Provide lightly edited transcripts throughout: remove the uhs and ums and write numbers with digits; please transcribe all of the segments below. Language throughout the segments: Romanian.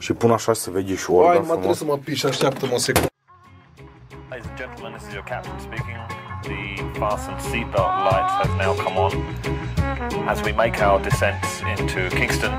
Și pun așa să vede și orga frumos. Trebuie să mă piși, așteaptă-mă o secundă. Ladies and gentlemen, this is your captain speaking. The fasten seatbelt light has now come on as we make our descent into Kingston.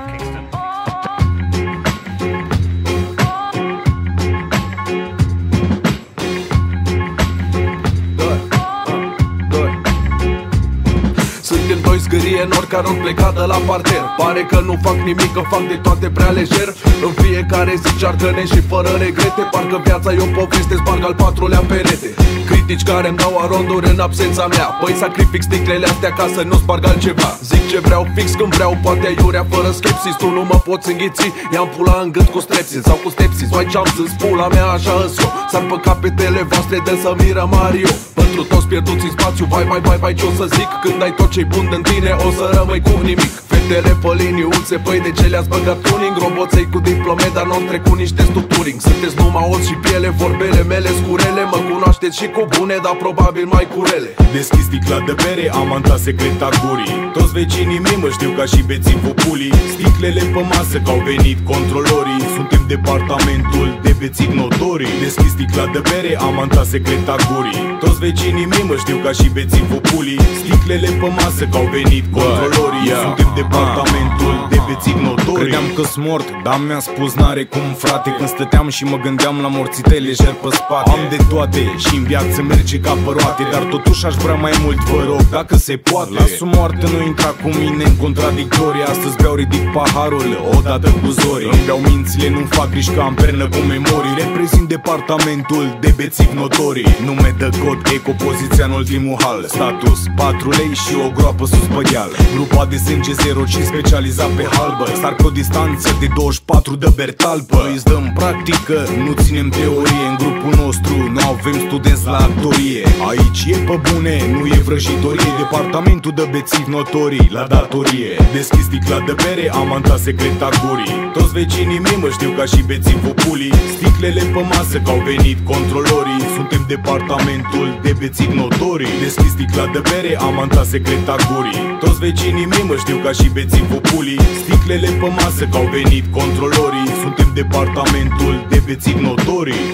Suntem doi zgârie nori care ori pleca de la parter. Pare că nu fac nimic, că fac de toate prea lejer. În fiecare zi cearcă-ne și fără regrete. Parcă viața e o poveste, sparg al patrulea perete. Critici care îmi dau aronduri în absența mea. Păi sacrific sticlele astea ca să nu sparg altceva. Zic ce vreau fix când vreau, poate aiurea fără skepsis. Tu nu mă poți înghiți, i-am pula în gât cu strepsis sau cu stepsis. Vai ce-am zis, pula mea așa îs eu. S-ar pe capetele voastre de să miră Mario. Pentru toți pierduți în spațiu, vai ce o să zic. Când ai tot ce-i bun în tine, o să rămâi cu nimic. Fetele pe liniuțe, păi de ce le-ați băgat tuning? Roboței cu diplome, dar n-au trecut niște stuturing. Sunteți numai os și piele, vorbele mele scurele. Mă cunoașteți și cu bune, dar probabil mai cu rele. Deschis sticla de bere, amanta secreta gurii. Toți vecinii mei mă știu ca și bețivul pulii. Sticlele pe masă că au venit controlorii. Suntem departamentul de bețivi notorii. Deschis sticla de bere, amanta secreta gurii. Toți vecinii mei mă știu ca și bețivul pulii. Sticlele pe masă că au venit controlorii. Suntem departamentul de bețivi notorii. Credeam că-s mort, dar mi-a spus n-are cum, frate. Când stăteam și mă gândeam la morțite lejer pe spate. Am de toate și în viață merge ca pe roate, dar totuși aș vrea mai mult, vă rog, dacă se poate. Las-o moarte, nu intra cu mine în contradictorii. Astăzi beau, ridic paharul, odată cu zorii. Îmi beau mințile, nu fac griji că am pernă cu memorii. Reprezint departamentul de bețivi notorii. Nume de cod, eco, poziția în ultimul hal. Status 4 lei și o groapă sus pe deal. Grupa de sânge 05 specializat pe halbă. Sar pe o distanță de 24 de bertalpă. Îți dăm practică, nu ținem teorie. În grupul nostru nu avem studenți la actorie. Aici e pe bune, nu e vrăjitorie. Departamentul de bețivi notorii la datorie. Deschis sticla de bere, amanta secreta gurii. Toți vecinii mei mă știu ca și bețivul pulii. Sticlele pe masă că au venit controlorii. Suntem departamentul de bețivi notorii. Deschis sticla de bere, amanta secreta gurii. Toți vecinii mei mă știu ca și bețivul pulii. Sticlele pe masă că au venit controlorii. Suntem departamentul de bețivi notorii.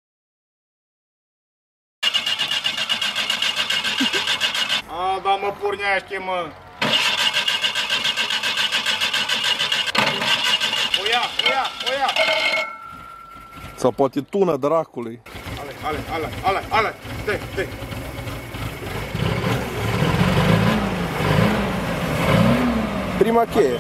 Da, mă pornește, mă. O ia. Sau poate tuna dracului. Ale, de. Prima cheie.